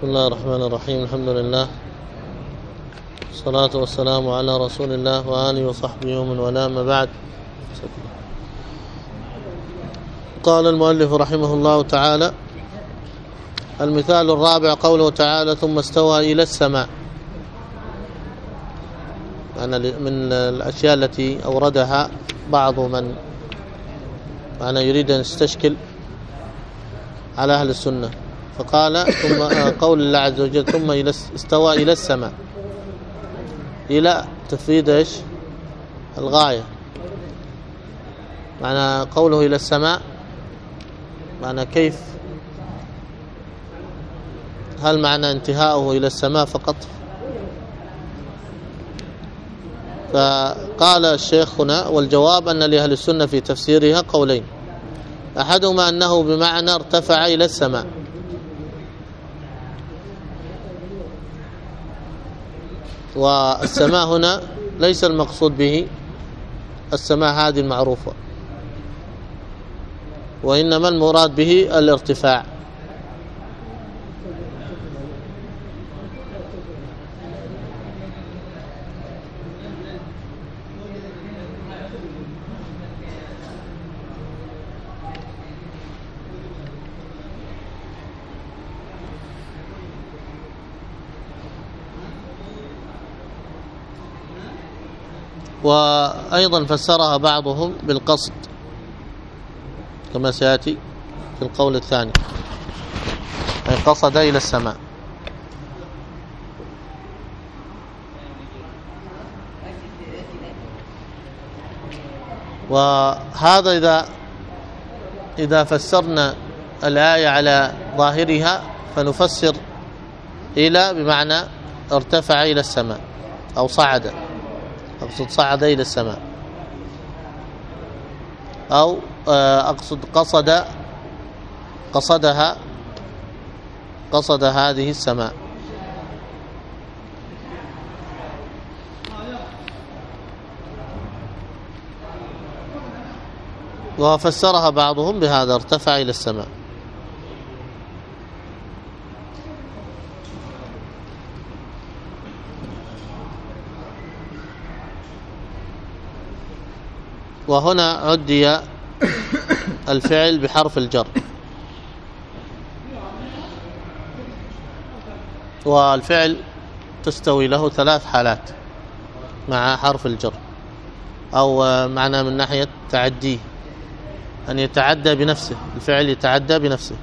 بسم الله الرحمن الرحيم. الحمد لله والصلاة والسلام على رسول الله وآله وصحبه ومن والاه، ما بعد. قال المؤلف رحمه الله تعالى: المثال الرابع قوله تعالى: ثم استوى إلى السماء. أنا من الأشياء التي أوردها بعض من يريد أن يستشكل على أهل السنة، فقال ثم قول الله عز وجل ثم استوى إلى السماء، إلى تفيد إيش؟ الغاية. معنى قوله إلى السماء معنى كيف؟ هل معنى انتهاؤه إلى السماء فقط؟ فقال الشيخ هنا: والجواب أن لأهل السنة في تفسيرها قولين، أحدهما أنه بمعنى ارتفع إلى السماء، والسماء هنا ليس المقصود به السماء هذه المعروفة، وإنما المراد به الارتفاع. وأيضا فسرها بعضهم بالقصد كما سيأتي في القول الثاني، أي قصد إلى السماء. وهذا إذا فسرنا الآية على ظاهرها فنفسر إلى بمعنى ارتفع إلى السماء أو صعد، أقصد صعد إلى السماء، أو أقصد قصد هذه السماء. وفسرها بعضهم بهذا ارتفع إلى السماء. وهنا عدي الفعل بحرف الجر، والفعل تستوي له ثلاث حالات مع حرف الجر، أو معنى من ناحية تعديه، أن يتعدى بنفسه، الفعل يتعدى بنفسه.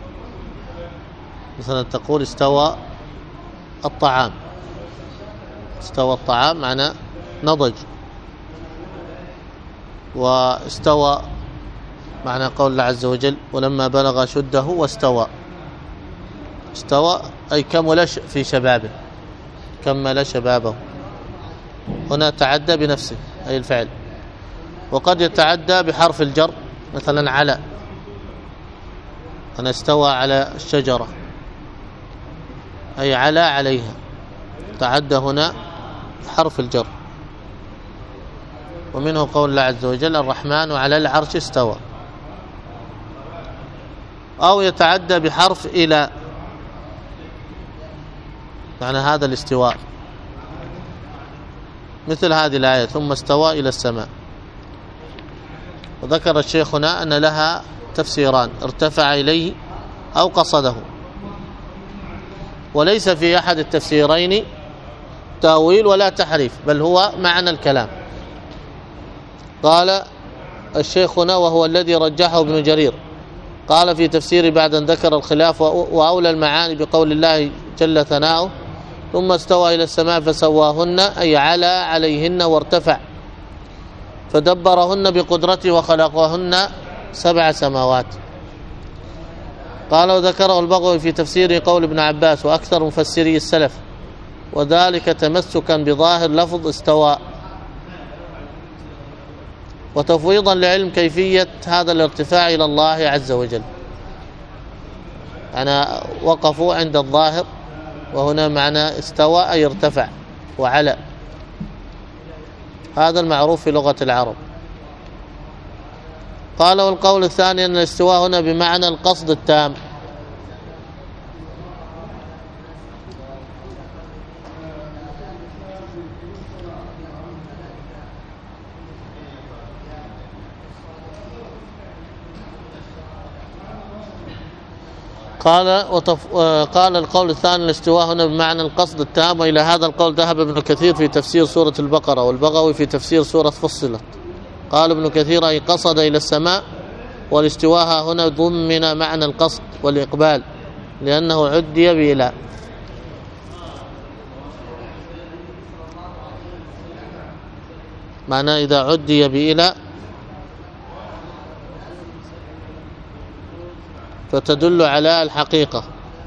مثلا تقول استوى الطعام، استوى الطعام معنى نضج، واستوى معنى قول الله عز وجل ولما بلغ شده واستوى. استوى أي كمل في شبابه، كمل شبابه. هنا تعدى بنفسه أي الفعل. وقد يتعدى بحرف الجر، مثلا على، أنا استوى على الشجرة أي على عليها، تعدى هنا حرف الجر. ومنه قول الله عز وجل الرحمن على العرش استوى. أو يتعدى بحرف إلى، معنى هذا الاستواء، مثل هذه الآية ثم استوى إلى السماء. وذكر الشيخ هنا أن لها تفسيران: ارتفع إليه أو قصده، وليس في أحد التفسيرين تأويل ولا تحريف، بل هو معنى الكلام. قال الشيخ هنا وهو الذي رجحه ابن جرير، قال في تفسير بعد أن ذكر الخلاف: وأولى المعاني بقول الله جل ثناؤه ثم استوى إلى السماء فسواهن، أي على عليهن وارتفع، فدبرهن بقدرته وخلقهن 7 سماوات. قال وذكره البغوي في تفسير قول ابن عباس وأكثر مفسري السلف، وذلك تمسكا بظاهر لفظ استوى، وتفويضا لعلم كيفية هذا الارتفاع إلى الله عز وجل. أنا وقفوا عند الظاهر، وهنا معنى استوى أي ارتفع وعلى، هذا المعروف في لغة العرب. قال والقول الثاني أن الاستواء هنا بمعنى القصد التام، قال القول الثاني الاستواء هنا بمعنى القصد التام، وإلى هذا القول ذهب ابن كثير في تفسير سورة البقرة، والبغوي في تفسير سورة فصلت. قال ابن كثير أي قصد إلى السماء، والاستواء هنا ضمن معنى القصد والإقبال لأنه عدي بإلى. معناه إذا عدي بإلى فتدل على الحقيقة،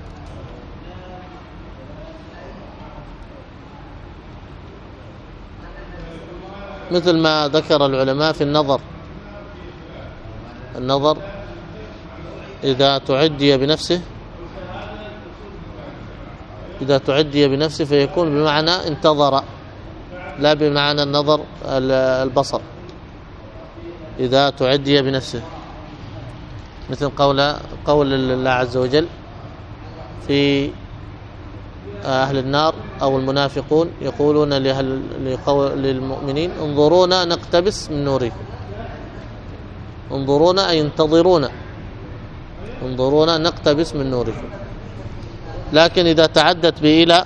مثل ما ذكر العلماء في النظر إذا تعدي بنفسه فيكون بمعنى انتظر، لا بمعنى النظر البصر. إذا تعدي بنفسه، مثل قول الله عز وجل في أهل النار أو المنافقون يقولون للمؤمنين انظرونا نقتبس من نوركم. انظرونا أي انظرونا نقتبس من نوركم. لكن إذا تعدت بإلى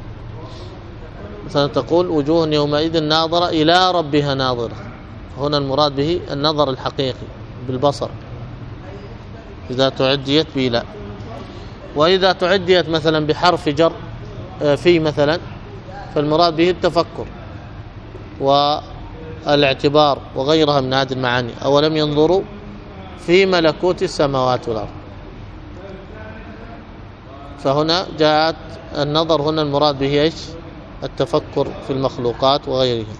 مثلا تقول وجوه يومئذ ناظرة إلى ربها ناظرة، هنا المراد به النظر الحقيقي بالبصر إذا تعديت بإلى. وإذا تعديت مثلا بحرف جر في مثلا فالمراد به التفكر والاعتبار وغيرها من هذه المعاني. أولم ينظروا في ملكوت السماوات والأرض، فهنا جاءت النظر هنا المراد به ايش؟ التفكر في المخلوقات وغيرها.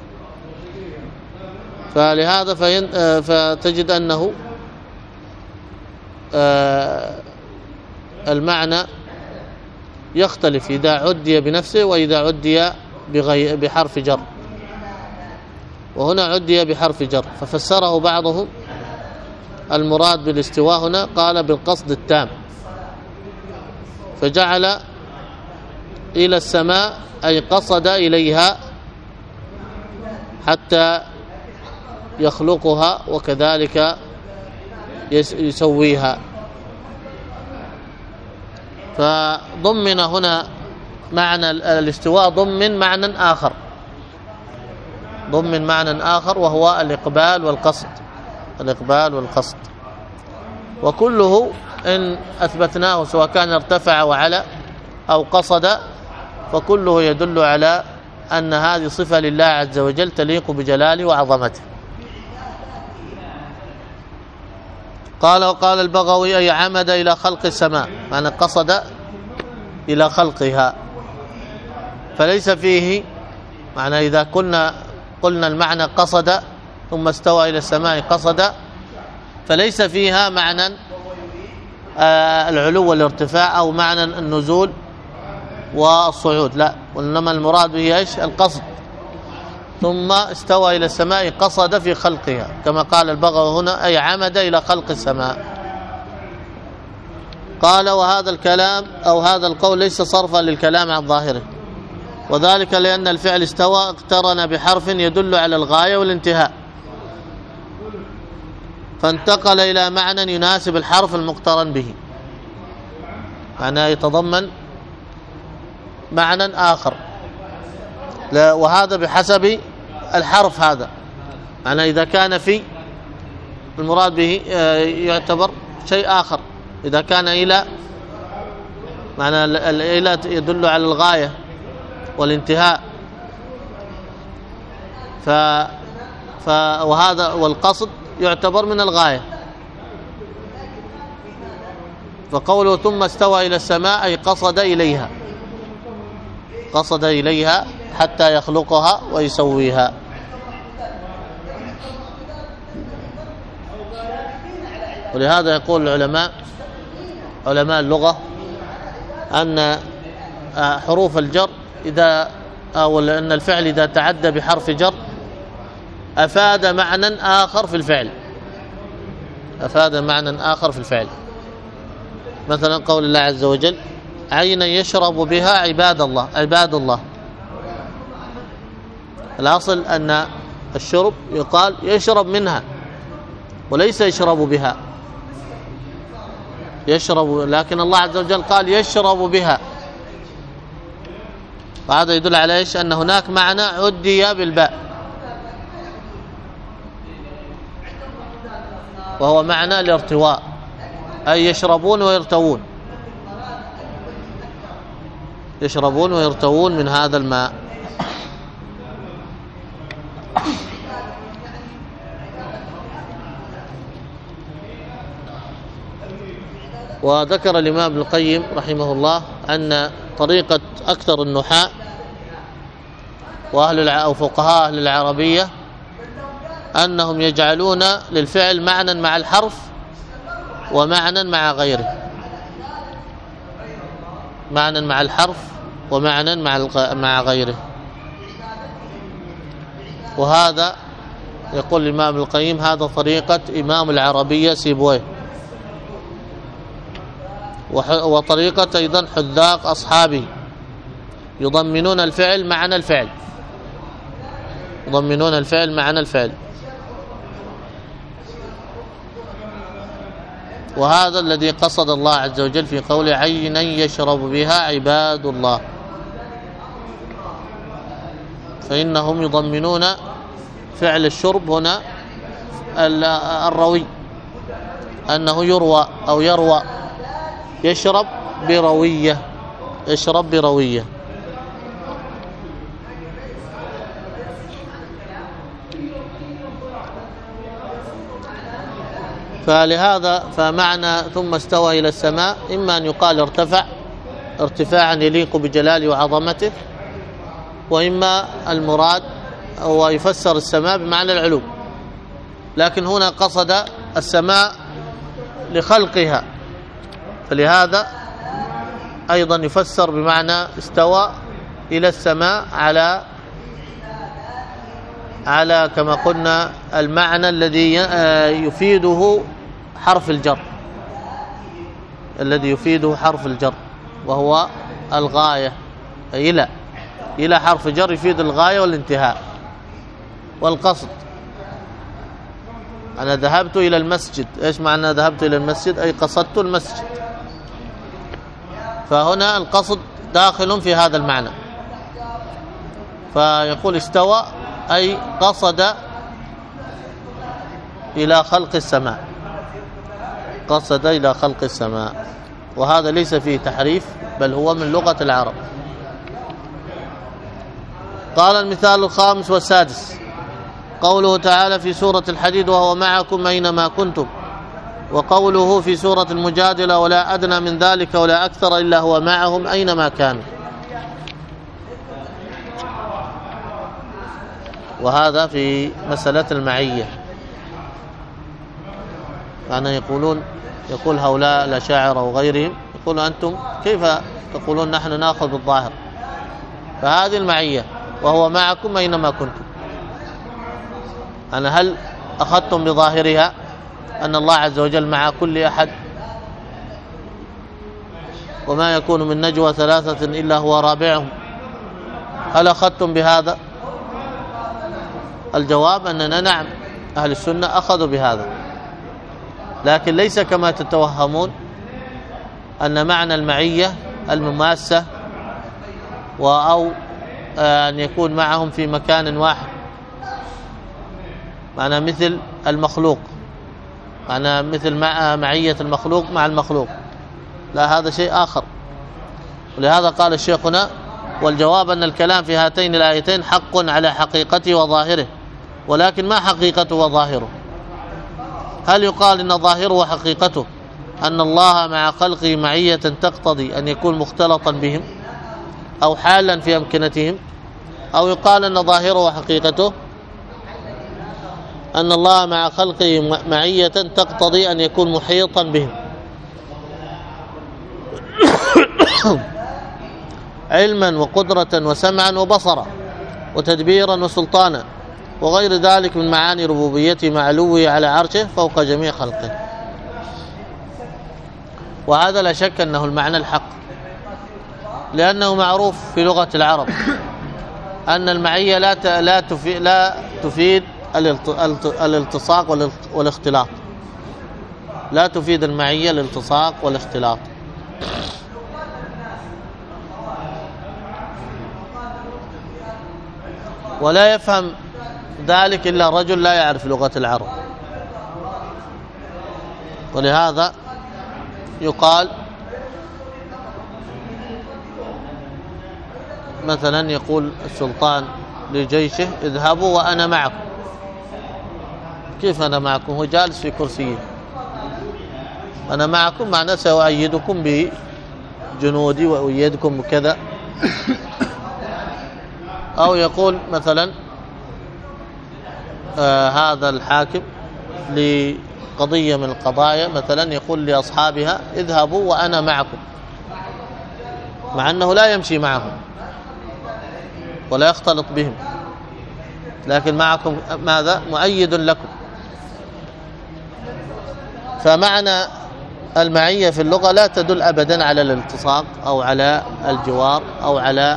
فلهذا فتجد أنه المعنى يختلف إذا عدي بنفسه وإذا عدي بحرف جر، وهنا عدي بحرف جر ففسره بعضهم المراد بالاستواء هنا قال بالقصد التام، فجعل إلى السماء أي قصد إليها حتى يخلقها وكذلك يسويها. فضمن هنا معنى الاستواء ضمن معنى آخر وهو الإقبال والقصد. وكله إن أثبتناه سواء كان ارتفع وعلى أو قصد فكله يدل على أن هذه صفة لله عز وجل تليق بجلاله وعظمته. وقال البغوي أي عمد إلى خلق السماء، معنى قصد إلى خلقها، فليس فيه معنى إذا قلنا المعنى قصد ثم استوى إلى السماء قصد، فليس فيها معنى العلو والارتفاع أو معنى النزول والصعود، لا، وإنما المراد به ايش؟ القصد. ثم استوى إلى السماء قصد في خلقها، كما قال البغوي هنا أي عمد إلى خلق السماء. قال وهذا الكلام أو هذا القول ليس صرفا للكلام عن ظاهره، وذلك لأن الفعل استوى اقترن بحرف يدل على الغاية والانتهاء، فانتقل إلى معنى يناسب الحرف المقترن به، معناه يتضمن معنى آخر، وهذا بحسب الحرف. هذا معناه إذا كان في المراد به يعتبر شيء آخر، إذا كان إلى معنى الإلى يدل على الغاية والانتهاء، وهذا والقصد يعتبر من الغاية. فقوله ثم استوى إلى السماء أي قصد إليها حتى يخلقها ويسويها. ولهذا يقول علماء اللغة أن حروف الجر أو أن الفعل إذا تعدى بحرف جر أفاد معنى آخر في الفعل. مثلا قول الله عز وجل عينا يشرب بها عباد الله. الأصل أن الشرب يقال يشرب منها وليس يشرب بها، يشرب، لكن الله عز وجل قال يشرب بها، وهذا يدل على ايش؟ أن هناك معنى عدي بالباء، وهو معنى الارتواء، أي يشربون ويرتوون، يشربون ويرتوون من هذا الماء. وذكر الإمام ابن القيم رحمه الله أن طريقة أكثر النحاة أو فقهاء أهل العربية أنهم يجعلون للفعل معنى مع الحرف ومعنى مع غيره، معنى مع الحرف ومعنى مع غيره. وهذا يقول الإمام ابن القيم هذا طريقة إمام العربية سيبويه، وطريقة أيضا حذاق أصحابه، يضمنون الفعل معنى الفعل، يضمنون الفعل معنى الفعل. وهذا الذي قصد الله عز وجل في قوله عينا يشرب بها عباد الله، فإنهم يضمنون فعل الشرب هنا الروي، أنه يروى أو يروى، يشرب بروية، يشرب بروية. فلهذا فمعنى ثم استوى إلى السماء إما أن يقال ارتفع ارتفاعا يليق بجلاله وعظمته، وإما المراد هو يفسر السماء بمعنى العلو، لكن هنا قصد السماء لخلقها، فلهذا أيضا يفسر بمعنى استوى إلى السماء على كما قلنا المعنى الذي يفيده حرف الجر، الذي يفيده حرف الجر، وهو الغاية، إلى حرف جر يفيد الغاية والانتهاء والقصد. أنا ذهبت إلى المسجد، إيش معنى ذهبت إلى المسجد؟ أي قصدت المسجد، فهنا القصد داخل في هذا المعنى. فيقول استوى أي قصد إلى خلق السماء، قصد إلى خلق السماء، وهذا ليس فيه تحريف بل هو من لغة العرب. قال المثال الخامس والسادس قوله تعالى في سورة الحديد وهو معكم أينما كنتم، وقوله في سورة المجادلة ولا أدنى من ذلك ولا أكثر إلا هو معهم أينما كانوا. وهذا في مسألة المعية، يعني يقول هؤلاء الأشاعرة وغيرهم، يقول أنتم كيف تقولون نحن نأخذ بالظاهر؟ فهذه المعية وهو معكم أينما كنتم، أنا هل أخذتم بظاهرها أن الله عز وجل مع كل أحد؟ وما يكون من نجوى ثلاثة إلا هو رابعهم، هل أخذتم بهذا؟ الجواب أننا نعم، أهل السنة أخذوا بهذا، لكن ليس كما تتوهمون أن معنى المعية المماسة أو أن يكون معهم في مكان واحد، معنى مثل المخلوق، معنى مثل معية المخلوق مع المخلوق، لا، هذا شيء آخر. ولهذا قال الشيخ هنا والجواب أن الكلام في هاتين الآيتين حق على حقيقته وظاهره، ولكن ما حقيقته وظاهره؟ هل يقال إن ظاهره وحقيقته أن الله مع خلقه معية تقتضي أن يكون مختلطا بهم أو حالا في أمكنتهم، أو يقال أن ظاهره وحقيقته أن الله مع خلقه معية تقتضي أن يكون محيطا بهم علما وقدرة وسمعا وبصرا وتدبيرا وسلطانا وغير ذلك من معاني ربوبيته مع علوه على عرشه فوق جميع خلقه. وهذا لا شك أنه المعنى الحق، لأنه معروف في لغة العرب أن المعية لا تفيد الالتصاق والاختلاط، لا تفيد المعية الالتصاق والاختلاط. ولا يفهم ذلك إلا رجل لا يعرف لغة العرب، ولهذا يقال مثلا يقول السلطان لجيشه اذهبوا وأنا معكم. كيف أنا معكم؟ هو جالس في كرسيه. أنا معكم معناه سأؤيدكم بجنودي وأؤيدكم بكذا. أو يقول مثلا هذا الحاكم لقضية من القضايا مثلا يقول لأصحابها اذهبوا وأنا معكم، مع أنه لا يمشي معهم ولا يختلط بهم، لكن معكم ماذا؟ مؤيد لكم. فمعنى المعية في اللغة لا تدل أبدا على الالتصاق أو على الجوار أو على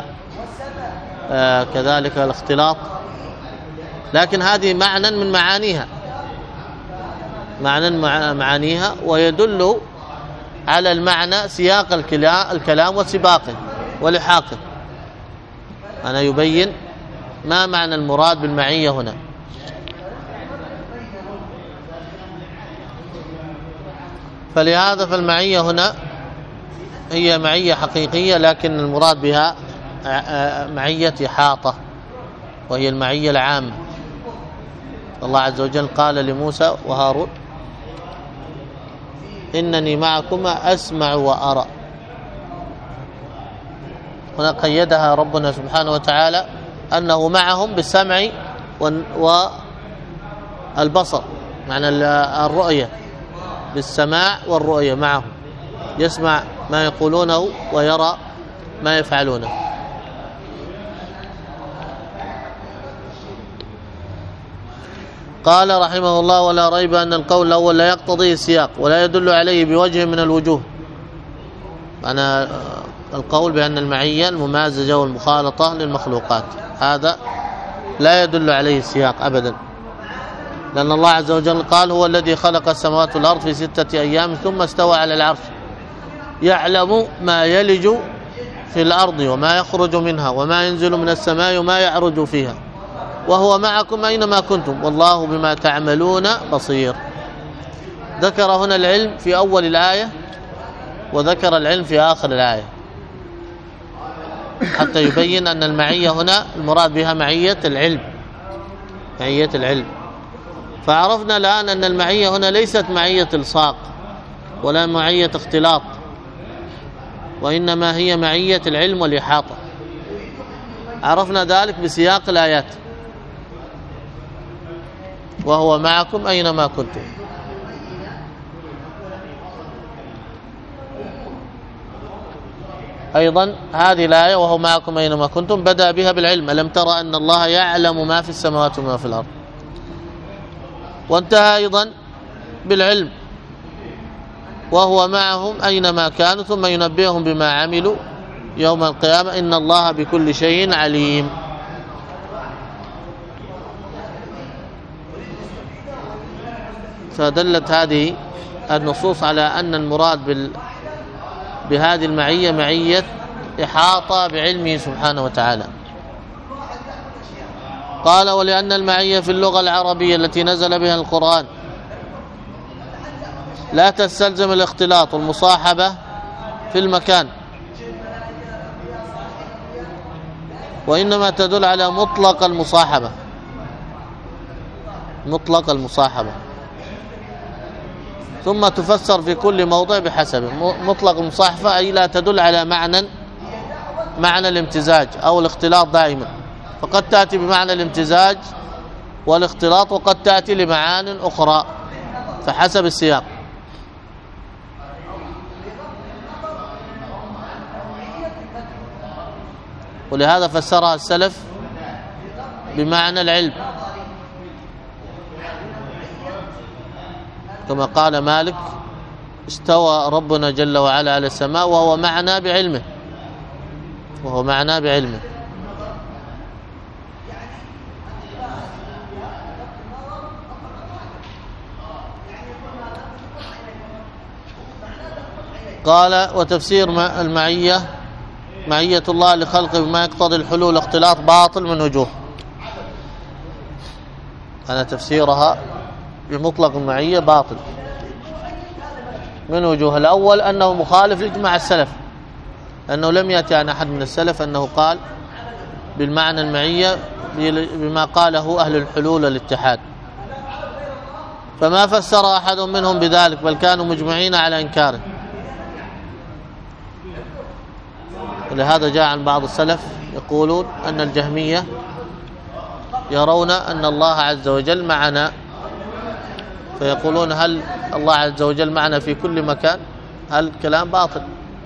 كذلك الاختلاط، لكن هذه معنى من معانيها، ويدل على المعنى سياق الكلام وسباقه ولحاقه. أنا يبين ما معنى المراد بالمعية هنا. فلهذا فالمعية هنا هي معية حقيقية، لكن المراد بها معية إحاطة، وهي المعية العامة. الله عز وجل قال لموسى وهارون إنني معكما أسمع وأرى. هنا قيدها ربنا سبحانه وتعالى أنه معهم بالسمع والبصر، معنى الرؤية، بالسماع والرؤية معهم، يسمع ما يقولونه ويرى ما يفعلونه. قال رحمه الله ولا ريب أن القول الأول لا يقتضي السياق ولا يدل عليه بوجه من الوجوه. معنى القول بأن المعية الممازجة والمخالطة للمخلوقات هذا لا يدل عليه السياق أبدا، لأن الله عز وجل قال هو الذي خلق السماوات والأرض في 6 أيام ثم استوى على العرش يعلم ما يلج في الأرض وما يخرج منها وما ينزل من السماء وما يعرج فيها وهو معكم أينما كنتم والله بما تعملون بصير. ذكر هنا العلم في أول الآية وذكر العلم في آخر الآية حتى يبين أن المعية هنا المراد بها معية العلم. فعرفنا الآن أن المعية هنا ليست معية الصاق ولا معية اختلاط، وإنما هي معية العلم والإحاطة. عرفنا ذلك بسياق الآيات وهو معكم أينما كنتم. أيضا هذه الآية وهو معكم أينما كنتم بدأ بها بالعلم، ألم ترى أن الله يعلم ما في السماوات وما في الأرض، وانتهى أيضا بالعلم وهو معهم أينما كانوا ثم ينبئهم بما عملوا يوم القيامة إن الله بكل شيء عليم. فدلت هذه النصوص على أن المراد بهذه المعية معية إحاطة بعلمه سبحانه وتعالى. قال ولأن المعية في اللغة العربية التي نزل بها القرآن لا تستلزم الاختلاط والمصاحبة في المكان، وإنما تدل على مطلق المصاحبة ثم تفسر في كل موضع بحسبه. مطلق المصاحبة أي لا تدل على معنى الامتزاج أو الاختلاط دائما، فقد تأتي بمعنى الامتزاج والاختلاط وقد تأتي لمعان أخرى فحسب السياق. ولهذا فسرها السلف بمعنى العلم كما قال مالك استوى ربنا جل وعلا على السماء وهو معنا بعلمه. قال وتفسير المعية معية الله لخلقه بما يقتضي الحلول اختلاط باطل من وجوه. أنا تفسيرها بمطلق المعية باطل من وجوه. الأول أنه مخالف لإجماع السلف، أنه لم يأتي عن أحد من السلف أنه قال بالمعنى المعية بما قاله أهل الحلول والاتحاد، فما فسر أحد منهم بذلك بل كانوا مجمعين على إنكاره. ولهذا جاء عن بعض السلف يقولون أن الجهمية يرون أن الله عز وجل معنا، فيقولون هل الله عز وجل معنا في كل مكان؟ هل كلام باطل،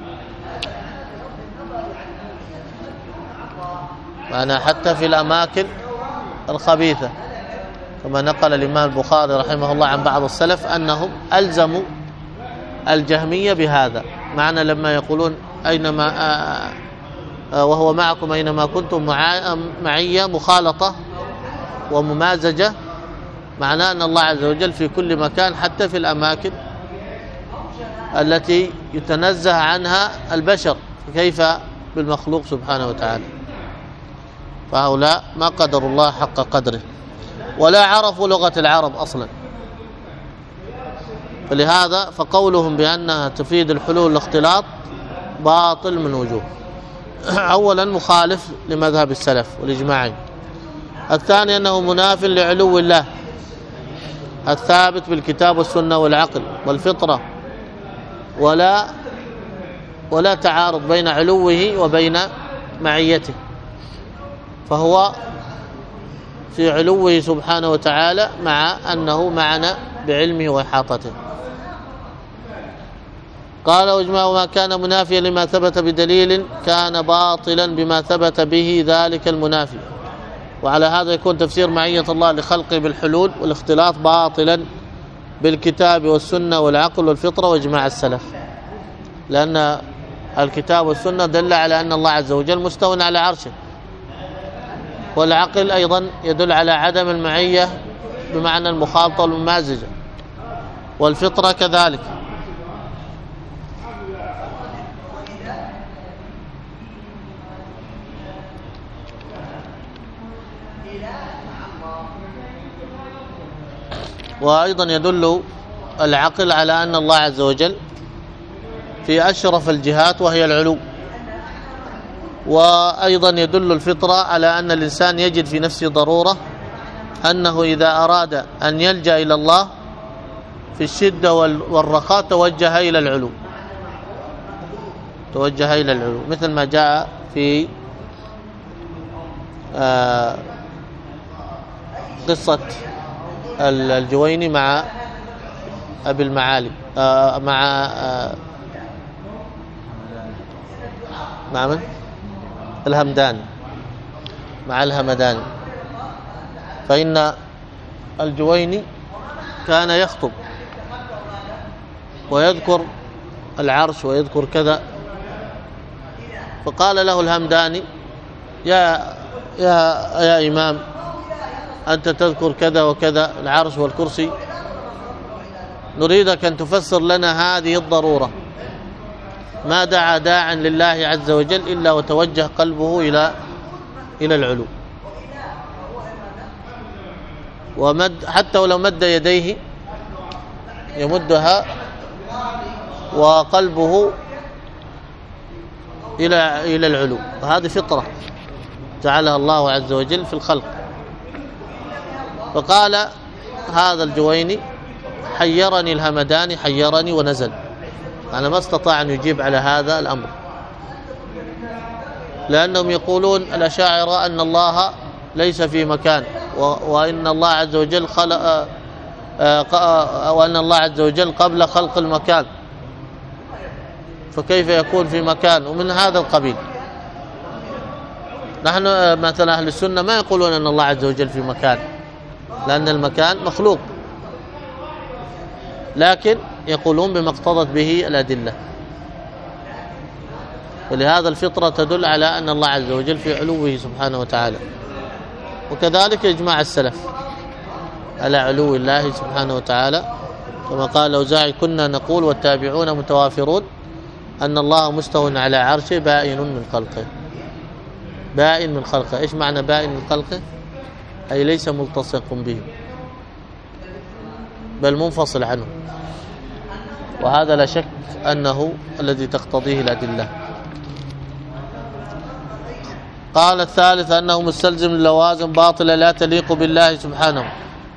معنا حتى في الأماكن الخبيثة، كما نقل الإمام البخاري رحمه الله عن بعض السلف أنهم ألزموا الجهمية بهذا، معنى لما يقولون أينما وهو معكم أينما كنتم معية مخالطة وممازجة، معناه أن الله عز وجل في كل مكان حتى في الأماكن التي يتنزه عنها البشر، فكيف بالمخلوق سبحانه وتعالى. فهؤلاء ما قدروا الله حق قدره ولا عرفوا لغة العرب أصلا، فلهذا فقولهم بأنها تفيد الحلول والاختلاط باطل من وجوه. أولا مخالف لمذهب السلف والإجماعي. الثاني أنه مناف لعلو الله الثابت بالكتاب والسنة والعقل والفطرة، ولا تعارض بين علوه وبين معيته، فهو في علوه سبحانه وتعالى مع أنه معنا بعلمه وإحاطته. قال واجماع ما كان منافيا لما ثبت بدليل كان باطلا بما ثبت به ذلك المنافي. وعلى هذا يكون تفسير معية الله لخلقه بالحلول والاختلاط باطلا بالكتاب والسنة والعقل والفطرة واجماع السلف، لأن الكتاب والسنة دل على أن الله عز وجل مستوى على عرشه، والعقل أيضا يدل على عدم المعية بمعنى المخالطة والممازجة، والفطرة كذلك. وأيضا يدل العقل على أن الله عز وجل في أشرف الجهات وهي العلو، وأيضا يدل الفطرة على أن الإنسان يجد في نفسه ضرورة أنه إذا أراد أن يلجأ إلى الله في الشدة والرخاء توجه إلى العلو، مثل ما جاء في قصة الجويني مع أبي المعالي مع من؟ الهمداني، مع الهمداني. فإن الجويني كان يخطب ويذكر العرش ويذكر كذا، فقال له الهمداني يا إمام أنت تذكر كذا وكذا العرش والكرسي، نريدك أن تفسر لنا هذه الضرورة، ما دعا داع لله عز وجل إلا وتوجه قلبه إلى العلو، حتى ولو مد يديه يمدها وقلبه إلى العلو، وهذه فطرة جعلها الله عز وجل في الخلق. فقال هذا الجويني حيرني الهمداني حيرني ونزل، أنا ما استطاع أن يجيب على هذا الأمر، لأنهم يقولون الأشاعرة أن الله ليس في مكان، وأن الله عز وجل وأن الله عز وجل قبل خلق المكان، فكيف يكون في مكان؟ ومن هذا القبيل. نحن مثلا أهل السنة ما يقولون أن الله عز وجل في مكان، لأن المكان مخلوق، لكن يقولون بما اقتضت به الأدلة، ولهذا الفطرة تدل على أن الله عز وجل في علوه سبحانه وتعالى. وكذلك إجماع السلف على علو الله سبحانه وتعالى، كما قال الأوزاعي كنا نقول والتابعون متوافرون أن الله مستو على عرشه بائن من خلقه. بائن من خلقه. إيش معنى بائن من خلقه؟ أي ليس ملتصق بهم بل منفصل عنه، وهذا لا شك أنه الذي تقتضيه الأدلة. قال الثالث أنه مستلزم للوازم باطلة لا تليق بالله سبحانه.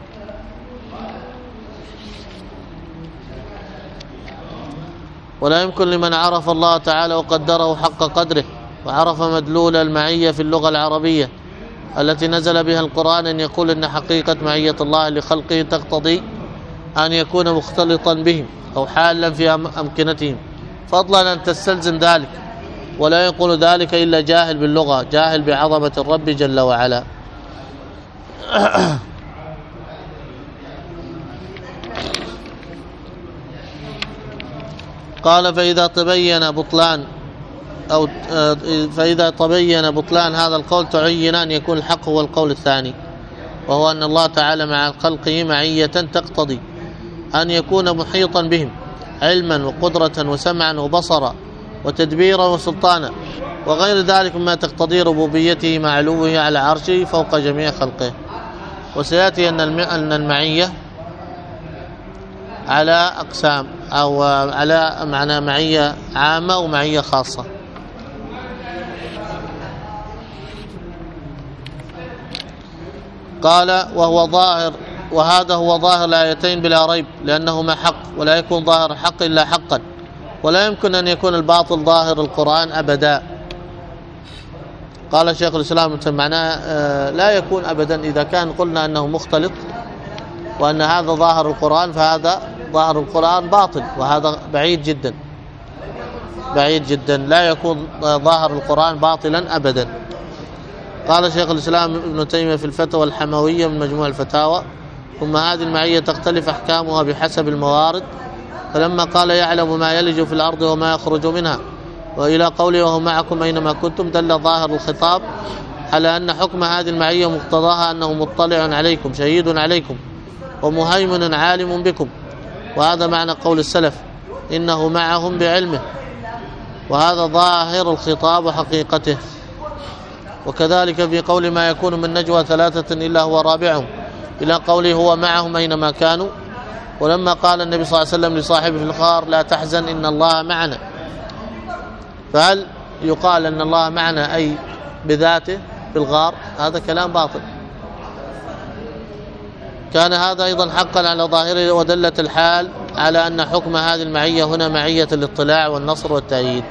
ولا يمكن لمن عرف الله تعالى وقدره حق قدره وعرف مدلول المعية في اللغة العربية التي نزل بها القرآن أن يقول إن حقيقة معية الله لخلقه تقتضي أن يكون مختلطا بهم أو حالا في أمكنتهم، فضلا أن تستلزم ذلك. ولا يقول ذلك إلا جاهل باللغة، جاهل بعظمة الرب جل وعلا. قال فإذا تبين بطلان هذا القول تعين أن يكون الحق هو القول الثاني، وهو أن الله تعالى مع خلقه معية تقتضي أن يكون محيطا بهم علما وقدرة وسمعا وبصرا وتدبيرا وسلطانا وغير ذلك مما تقتضي ربوبيته مع علوه على عرشه فوق جميع خلقه. وسيأتي أن المعية على أقسام، أو على معنى معية عامة ومعية خاصة. قال وهذا هو ظاهر الآيتين بلا ريب، لأنهما حق ولا يكون ظاهر الحق إلا حقا، ولا يمكن أن يكون الباطل ظاهر القرآن أبدا. قال شيخ الإسلام معناه لا يكون أبدا. إذا كان قلنا أنه مختلط وأن هذا ظاهر القرآن فهذا ظاهر القرآن باطل، وهذا بعيد جدا بعيد جدا، لا يكون ظاهر القرآن باطلا أبدا. قال شيخ الإسلام ابن تيمية في الفتوى الحموية من مجموع الفتاوى: ثم هذه المعية تختلف أحكامها بحسب الموارد. فلما قال يعلم ما يلج في الأرض وما يخرج منها وإلى قوله وهو معكم أينما كنتم، دل ظاهر الخطاب على أن حكم هذه المعية مقتضاها أنه مطلع عليكم شهيد عليكم ومهيمن عالم بكم، وهذا معنى قول السلف إنه معهم بعلمه، وهذا ظاهر الخطاب وحقيقته. وكذلك في قول ما يكون من نجوى ثلاثة إلا هو رابعهم إلى قوله هو معهم أينما كانوا. ولما قال النبي صلى الله عليه وسلم لصاحبه في الغار لا تحزن إن الله معنا، فهل يقال أن الله معنا أي بذاته في الغار؟ هذا كلام باطل. كان هذا أيضا حقا على ظاهره، ودلت الحال على أن حكم هذه المعية هنا معية الاطلاع والنصر والتأييد.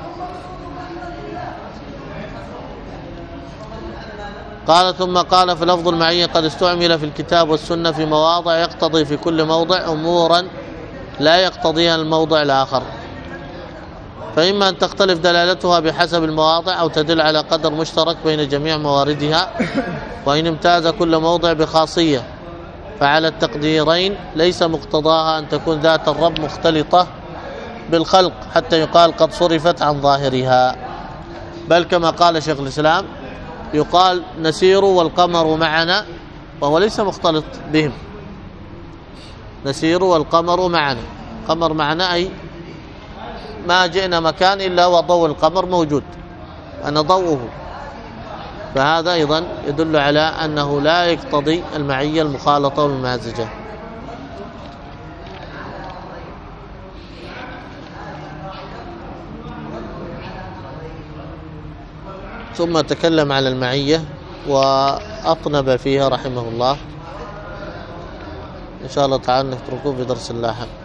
قال ثم قال في لفظ المعية قد استعمل في الكتاب والسنة في مواضع يقتضي في كل موضع أمورا لا يقتضيها الموضع الآخر، فإما أن تختلف دلالتها بحسب المواضع أو تدل على قدر مشترك بين جميع مواردها، وإن امتاز كل موضع بخاصية فعلى التقديرين ليس مقتضاها أن تكون ذات الرب مختلطة بالخلق حتى يقال قد صرفت عن ظاهرها، بل كما قال شيخ الإسلام يقال نسير والقمر معنا وهو ليس مختلط بهم. نسير والقمر معنا، قمر معنا أي ما جئنا مكان إلا وضوء القمر موجود، أنا ضوءه، فهذا أيضا يدل على أنه لا يقتضي المعية المخالطة والممازجة. ثم تكلم على المعية وأطنب فيها رحمه الله. إن شاء الله تعالى نتركه في درس لاحق.